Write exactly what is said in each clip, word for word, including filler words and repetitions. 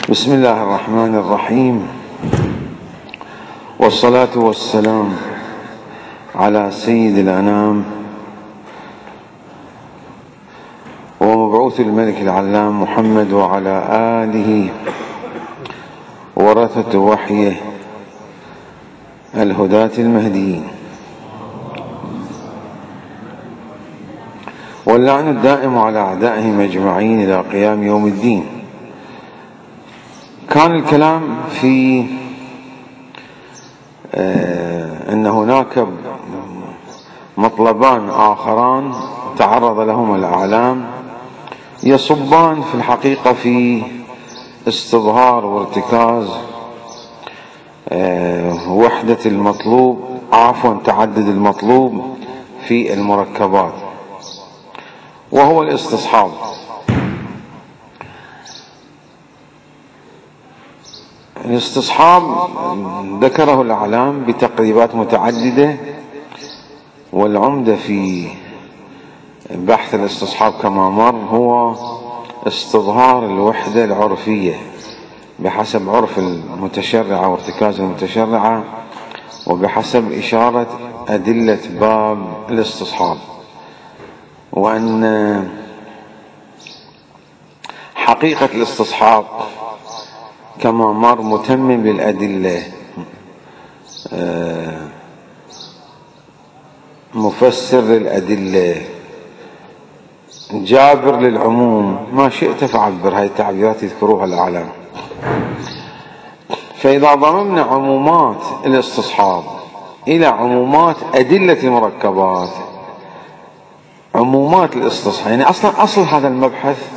بسم الله الرحمن الرحيم، والصلاة والسلام على سيد الأنام ومبعوث الملك العلام محمد وعلى آله ورثة وحيه الهداة المهديين، واللعن الدائم على أعدائهم أجمعين إلى قيام يوم الدين. كان الكلام في آه أن هناك مطلبان آخران تعرض لهما الأعلام يصبان في الحقيقة في استظهار وارتكاز آه وحدة المطلوب عفوا تعدد المطلوب في المركبات، وهو الاستصحاب. الاستصحاب ذكره الأعلام بتقريبات متعددة، والعمدة في بحث الاستصحاب كما مر هو استظهار الوحدة العرفية بحسب عرف المتشرعة وارتكاز المتشرعة، وبحسب إشارة أدلة باب الاستصحاب، وأن حقيقة الاستصحاب كما مر متمم للأدلة، مفسر للأدلة، جابر للعموم، ما شئت فعبر. هاي التعبيرات يذكروها الأعلام. فإذا ضممنا عمومات الاستصحاب إلى عمومات أدلة المركبات، عمومات الاستصحاب يعني أصلا أصل هذا المبحث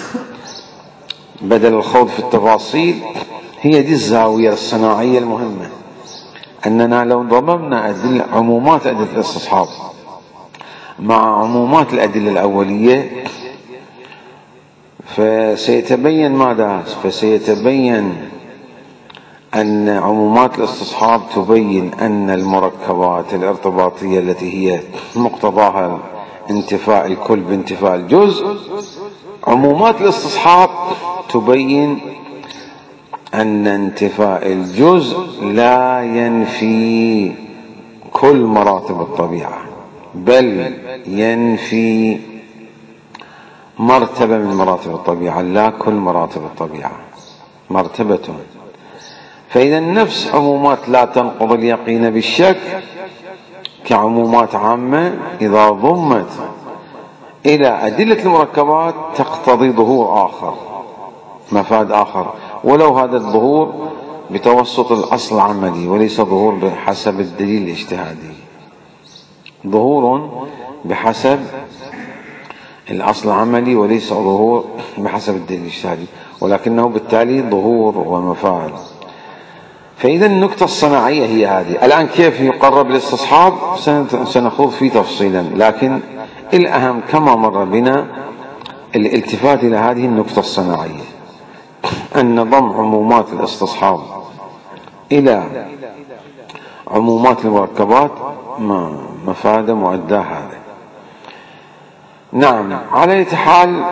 بدل الخوض في التفاصيل هي دي الزاوية الصناعية المهمة، أننا لو ضممنا أدلة عمومات أدلة الاستصحاب مع عمومات الأدلة الأولية فسيتبين ماذا؟ فسيتبين أن عمومات الاستصحاب تبين أن المركبات الارتباطية التي هي مقتضاها انتفاء الكل بانتفاء الجزء، عمومات الاستصحاب تبين أن انتفاء الجزء لا ينفي كل مراتب الطبيعة، بل ينفي مرتبة من مراتب الطبيعة، لا كل مراتب الطبيعة، مرتبة. فإذا نفس عمومات لا تنقض اليقين بالشك كعمومات عامة إذا ضمت إلى أدلة المركبات تقتضي ظهور آخر، مفاد آخر، ولو هذا الظهور بتوسط الأصل العملي وليس ظهور بحسب الدليل الاجتهادي، ظهور بحسب الأصل العملي وليس ظهور بحسب الدليل الاجتهادي، ولكنه بالتالي ظهور ومفاد. فإذا النقطة الصناعية هي هذه. الآن كيف يقرب الاستصحاب سنخوض فيه تفصيلا، لكن الأهم كما مر بنا الالتفات إلى هذه النقطة الصناعية، أن ضم عمومات الاستصحاب إلى عمومات المركبات ما مفاد مؤداه هذا. نعم، على أي حال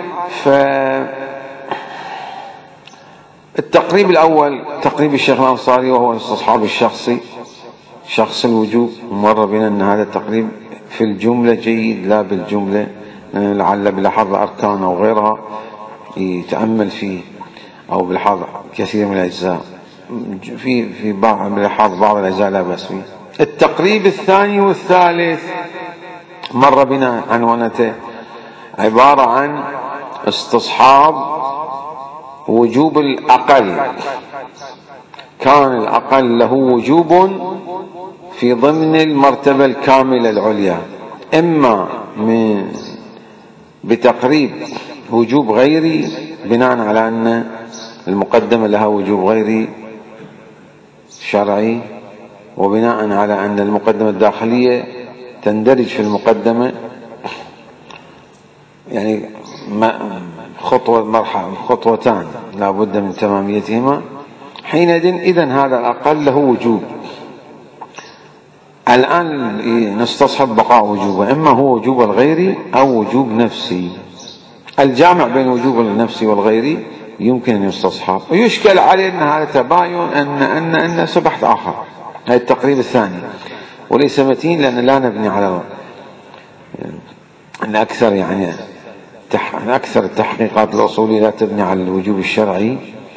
فالتقريب الأول تقريب الشيخ الأنصاري وهو الاستصحاب الشخصي، شخص الوجوب، مر بنا أن هذا التقريب في الجملة جيد لا بالجملة، لعل بلحظ أركان أو غيرها يتأمل فيه، أو بلحظ كثير من الأجزاء في في بعض بلحظ بعض الأجزاء لا بأس فيه. التقريب الثاني والثالث مر بنا عنوانته، عبارة عن استصحاب وجوب الأقل. كان الأقل له وجوب في ضمن المرتبة الكاملة العليا، إما من بتقريب وجوب غيري بناء على أن المقدمة لها وجوب غيري شرعي، وبناء على أن المقدمة الداخلية تندرج في المقدمة، يعني خطوة مرحلة خطوتان لا بد من تماميتهما. حينئذ إذن هذا الأقل له وجوب. الآن نستصحب بقاء وجوبه، إما هو وجوب الغيري أو وجوب نفسي. الجامع بين وجوب النفسي والغيري يمكن أن يستصحب. ويشكل عليه أن هذا تباين أن أن أن بحث آخر، هذا التقريب الثاني وليس متين، لأن لا نبني على أن أكثر يعني أكثر التحقيقات الأصولية لا تبني على الوجوب الشرعي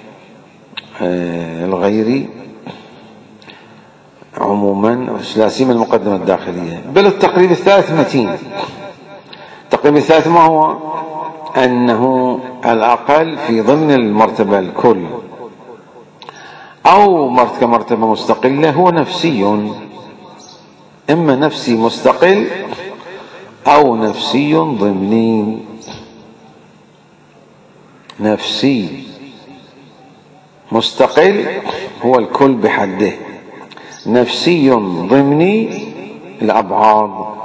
الغيري عموما، لا سيما المقدمة الداخلية. بل التقريب الثالث متين. التقريب الثالث ما هو؟ أنه الأقل في ضمن المرتبة الكل أو كمرتبة مستقلة هو نفسي، إما نفسي مستقل أو نفسي ضمني. نفسي مستقل هو الكل بحده، نفسي ضمني الأبعاد.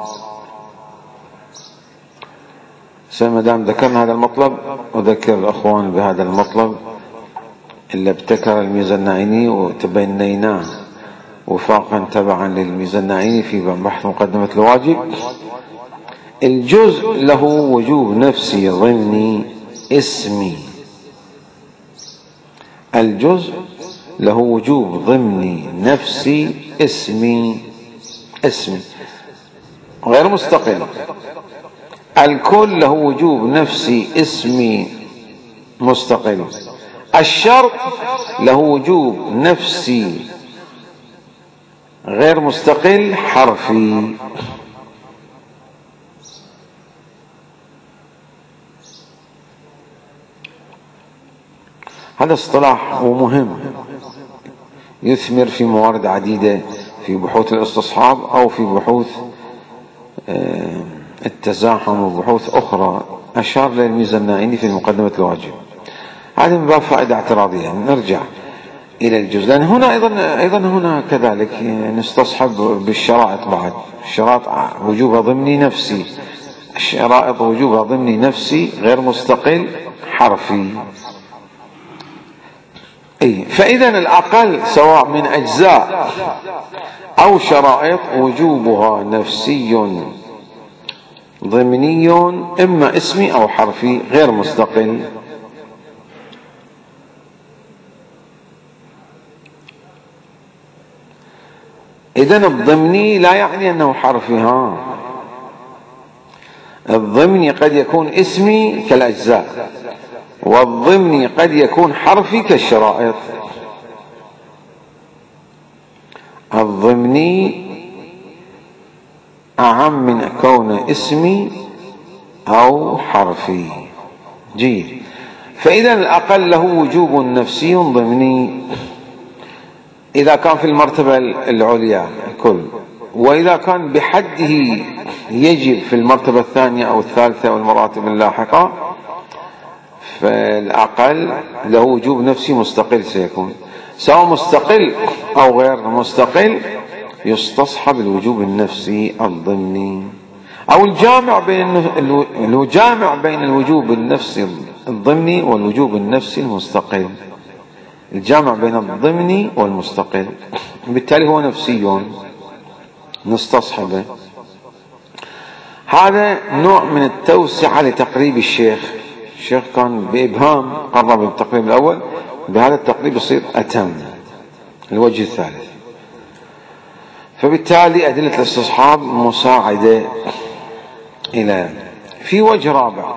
ما دام ذكرنا هذا المطلب أذكر الأخوان بهذا المطلب اللي ابتكر الميزان النعيني وتبنيناه وفاقا تبعا للميزان النعيني في بحث مقدمة الواجب. الجزء له وجوب نفسي ضمني اسمي، الجزء له وجوب ضمني نفسي اسمي اسمي غير مستقل. الكل له وجوب نفسي اسمي مستقل. الشرط له وجوب نفسي غير مستقل حرفي. هذا اصطلاح ومهم يثمر في موارد عديدة في بحوث الاستصحاب أو في بحوث التزاحم وبحوث أخرى أشار للميزان النعيني في مقدمة الواجب. هذه من باب فائدة اعتراضية. نرجع إلى الجزء، لأن هنا أيضا أيضا هنا كذلك نستصحب بالشرائط بعد. الشرائط وجوبها ضمني نفسي، الشرائط وجوبها ضمني نفسي غير مستقل حرفي. أي فإذا الأقل سواء من أجزاء أو شرائط وجوبها نفسي ضمني، إما اسمي أو حرفي غير مستقل. إذن الضمني لا يعني أنه حرفي، ها الضمني قد يكون اسمي كالأجزاء، والضمني قد يكون حرفي كالشرائط. الضمني أعم من كون اسمي أو حرفي. جيد. فإذا الأقل له وجوب نفسي ضمني إذا كان في المرتبة العليا الكل، وإذا كان بحده يجب في المرتبة الثانية أو الثالثة أو المراتب اللاحقة، فالأقل له وجوب نفسي مستقل سيكون، سواء مستقل أو غير مستقل يستصحب الوجوب النفسي الضمني أو الجامع بين الجامع بين الوجوب النفسي الضمني والوجوب النفسي المستقل، الجامع بين الضمني والمستقل، بالتالي هو نفسي نستصحبه. هذا نوع من التوسعة لتقريب الشيخ. الشيخ كان بإبهام قرب التقريب الأول، بهذا التقريب يصير أتم الوجه الثالث. فبالتالي أدلة الاستصحاب مساعدة إلى. في وجه رابع،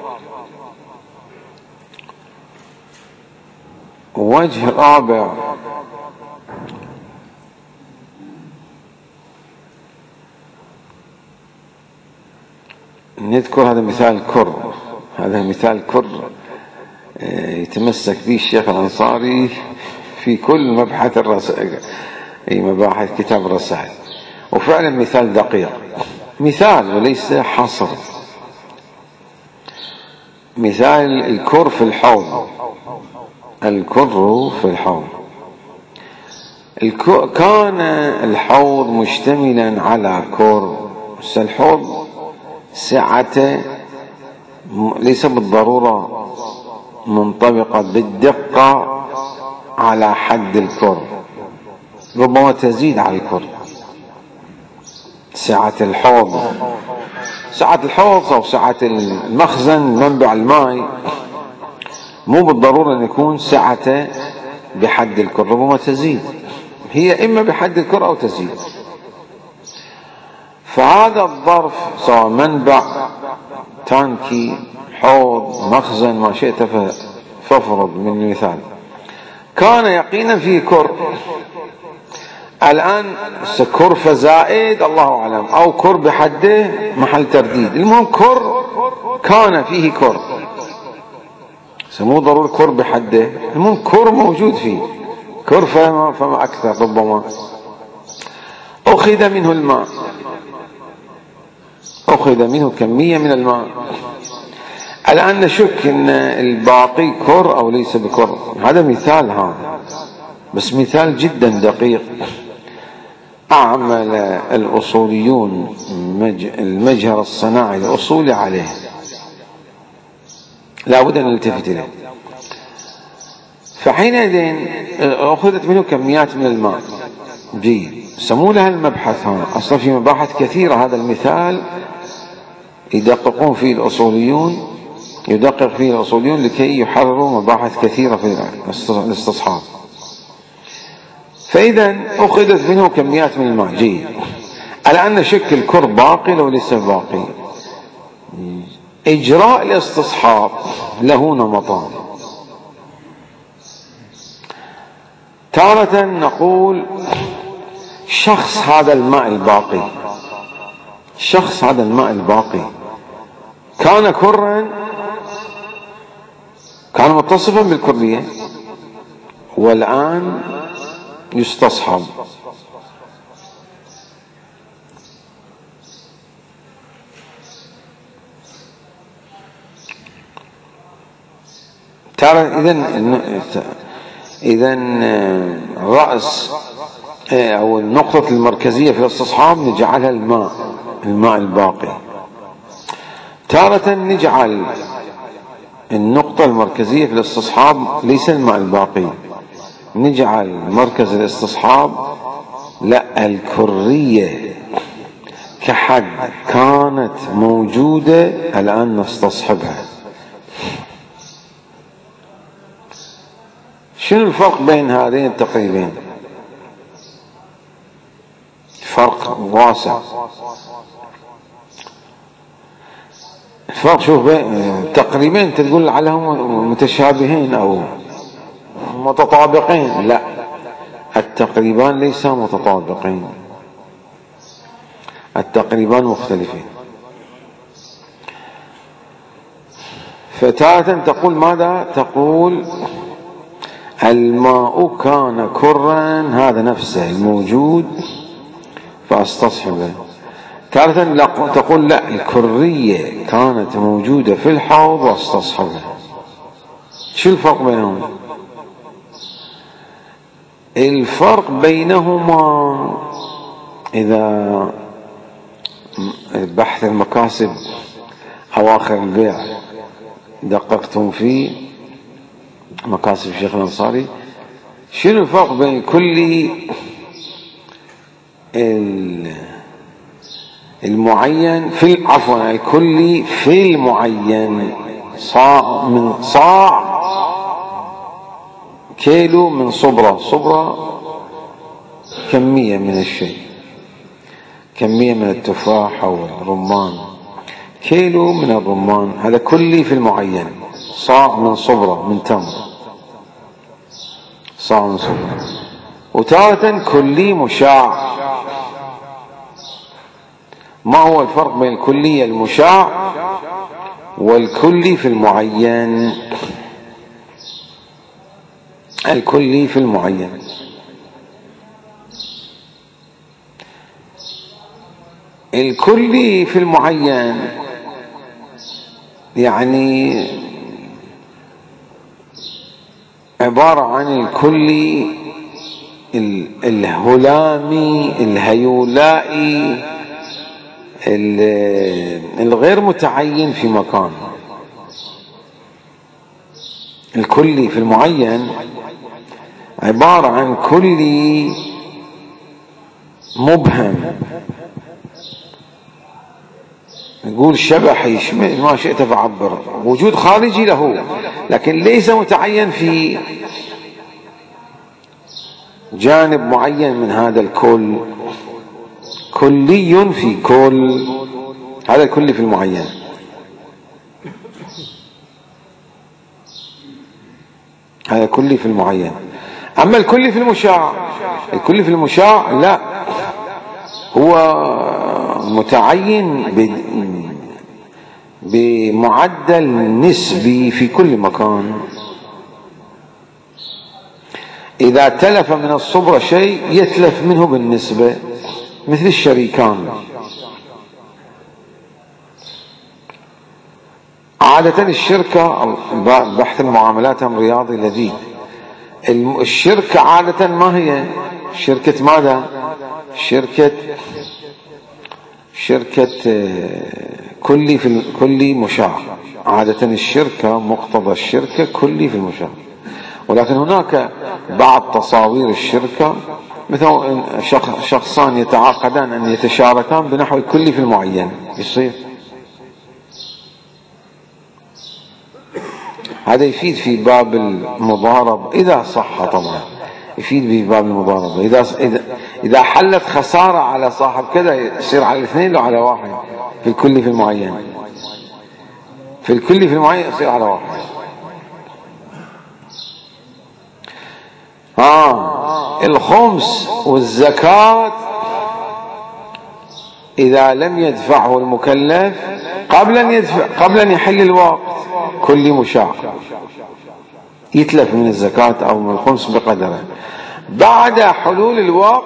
وجه رابع نذكر هذا مثال كر، هذا مثال كر يتمسك به الشيخ الأنصاري في كل مبحث الرسائل، أي مباحث كتاب الرسائل، وفعلا مثال دقيق، مثال وليس حصر. مثال الكر في الحوض. الكر في الحوض. كان الحوض مشتملا على كر، الحوض سعته ليس بالضرورة منطبقة بالدقة على حد الكر، ربما تزيد على الكر. سعة الحوض، سعة الحوض أو سعة المخزن منبع الماء مو بالضرورة أن يكون سعته بحد الكر، ربما تزيد، هي إما بحد الكر أو تزيد. فهذا الظرف سواء منبع، تانكي، حوض، مخزن، ما شئت فافرض من المثال كان يقينا فيه كر، الآن كر فزائد الله أعلم، أو كر بحده محل ترديد، المهم كر كان فيه كر، مو ضروري كر بحده، المهم كر موجود فيه، كر فما, فما أكثر، ربما أخذ منه الماء، أخذ منه كمية من الماء، الآن نشك أن الباقي كر أو ليس بكر. هذا مثال، هذا بس مثال جدا دقيق، أعمل الأصوليون المجهر الصناعي الأصولي عليه، لا بد أن نلتفت إليه. فحينئذ أخذت منه كميات من الماء، جيد، سموا لها المبحث. هنا أصلا في مباحث كثيرة، هذا المثال يدققون فيه الأصوليون، يدقق فيه الأصوليون لكي يحرروا مباحث كثيرة في الاستصحاب. فإذا أخذت منه كميات من الماء، جيد، الآن نشك الكر باقي لو ليس باقي. إجراء الاستصحاب له نمطان، تارة نقول شخص هذا الماء الباقي، شخص هذا الماء الباقي كان كرا، كان متصفا بالكرية، والآن يستصحب. ترى إذن إذن رأس أو النقطة المركزية في الاستصحاب نجعلها الماء، الماء الباقي. تارة نجعل النقطة المركزية في الاستصحاب ليس الماء الباقي، نجعل مركز الاستصحاب لا الكرية كحد كانت موجودة الآن نستصحبها. شنو الفرق بين هذين التقريبين؟ فرق واسع. الفرق شوف بين تقريبين تقول عليهم متشابهين أو متطابقين، لا، التقريبان ليس متطابقين، التقريبان مختلفين. فتارة تقول ماذا؟ تقول الماء كان كرا، هذا نفسه الموجود فاستصحبه. تارة تقول لا، الكرية كانت موجودة في الحوض واستصحبها. شو الفرق بينهم؟ الفرق بينهما إذا بحث المكاسب أواخر البيع دققتم فيه، مكاسب الشيخ الأنصاري، شنو الفرق بين كل المعين في عفوا الكلي في المعين؟ صاع من صاع كيلو من صبرة، صبرة كمية من الشيء، كمية من التفاح أو الرمان، كيلو من الرمان، هذا كلي في المعين. صاع من صبرة من تمر، صاع من صبرة. وتارة كلي مشاع. ما هو الفرق بين الكلي المشاع والكلي في المعين؟ الكلي في المعين الكلي في المعين يعني عبارة عن الكلي الهلامي الهيولائي الغير متعين في مكان. الكلي في المعين عبارة عن كلي مبهم نقول شبح يشمل ما شئت فعبر، وجود خارجي له، لكن ليس متعين في جانب معين من هذا الكل، كلي في كل، هذا الكلي في المعين. هذا كلي في المعين. أما الكلي في المشاع، الكلي في المشاع لا، هو متعين بمعدل نسبي في كل مكان. إذا تلف من الصبرة شيء يتلف منه بالنسبة، مثل الشريكان. عادة الشركة، بحث المعاملات أمر رياضي لذيذ. الشركة عادة ما هي شركة ماذا؟ شركة شركة كلي في كلي مشاع. عادة الشركة مقتضى الشركة كلي في المشاع، ولكن هناك بعض تصاوير الشركة مثل شخصان يتعاقدان أن يتشاركان بنحو الكلي في المعين، يصير هذا يفيد في باب المضاربة إذا صح، طبعا يفيد في باب المضاربة. إذا إذا حلت خسارة على صاحب كذا يصير على الاثنين لو على واحد في الكلي في المعين، في الكلي في المعين يصير على واحد. آه الخمس والزكاة إذا لم يدفعه المكلف قبل أن يدفع قبل أن يحل الوقت كل مشاع يتلف من الزكاة أو من الخمس بقدره. بعد حلول الوقت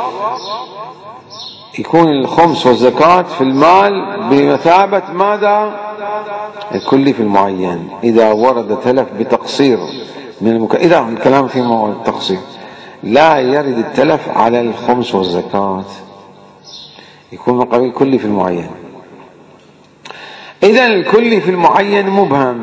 يكون الخمس والزكاة في المال بمثابة ماذا؟ الكل في المعين. إذا ورد تلف بتقصير من المك... إذا الكلام في موضوع التقصير لا يرد التلف على الخمس والزكاة، يكون من قبيل الكل في المعين. إذا الكل في المعين مبهم،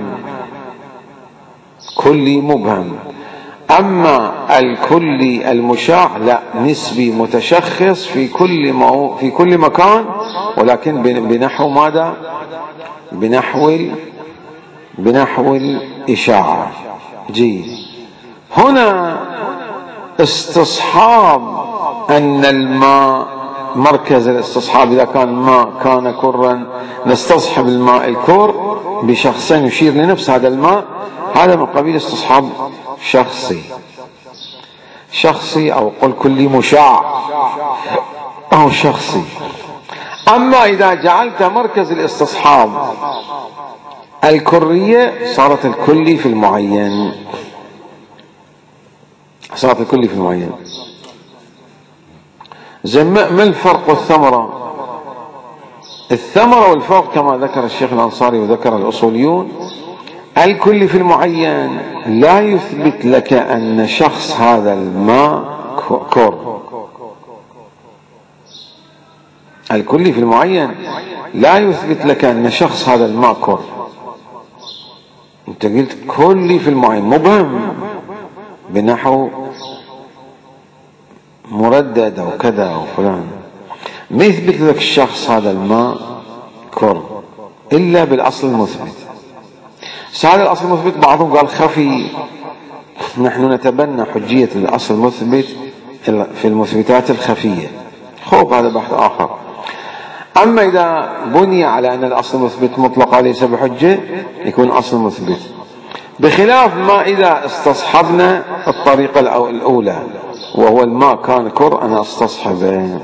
كلي مبهم. أما الكلي المشاع لا، نسبي متشخص في كل مو... في كل مكان، ولكن بنحو ماذا؟ بنحو بنحو الإشاعة. جيد. هنا استصحاب أن الماء، مركز الاستصحاب إذا كان ماء كان كرا نستصحب الماء الكر بشخصين يشير لنفس هذا الماء، هذا من قبيل استصحاب شخصي شخصي أو قل كلي مشاع أو شخصي. أما إذا جعلت مركز الاستصحاب الكرية صارت الكلي في المعين، صارت الكلي في المعين. زي ما الفرق والثمرة؟ الثمرة والفرق كما ذكر الشيخ الأنصاري وذكر الأصوليون، الكل في المعين لا يثبت لك أن شخص هذا الماء كر. الكل في المعين لا يثبت لك أن شخص هذا الماء كر. انت قلت كلي في المعين مبهم بنحو مردد أو كذا أو فلان، ما يثبت لك الشخص هذا الماء كر إلا بالأصل المثبت. هذا الأصل المثبت بعضهم قال خفي، نحن نتبنى حجية الأصل المثبت في المثبتات الخفية، خوف هذا بحث آخر. أما إذا بني على أن الأصل المثبت مطلقا ليس بحجة يكون أصل مثبت، بخلاف ما إذا استصحبنا الطريقة الأولى وهو الماء كان كر أنا استصحبه.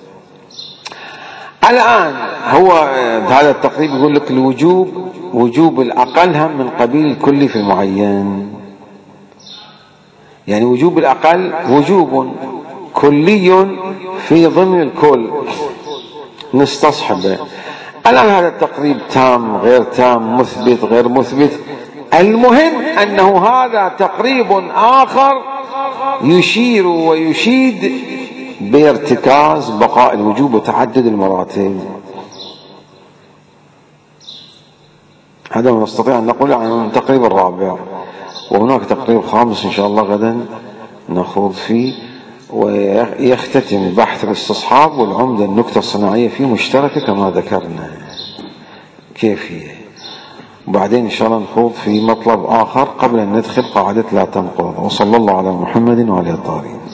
الآن هو هذا التقريب يقول لك الوجوب، وجوب الأقل هم من قبيل الكل في المعين، يعني وجوب الأقل وجوب كلي في ضمن الكل نستصحبه. الآن هذا التقريب تام غير تام، مثبت غير مثبت، المهم أنه هذا تقريب آخر يشير ويشيد بارتكاز بقاء الوجوب وتعدد المراتب. هذا ما نستطيع أن نقول عن التقريب الرابع، وهناك تقريب خامس إن شاء الله غدا نخوض فيه، ويختتم بحث الاستصحاب والعمدة النكتة الصناعية فيه مشتركة كما ذكرنا. كيفية. وبعدين إن شاء الله نخوض في مطلب آخر قبل أن ندخل قاعدة لا تنقض. وصلى الله على محمد وعلى الطاهرين.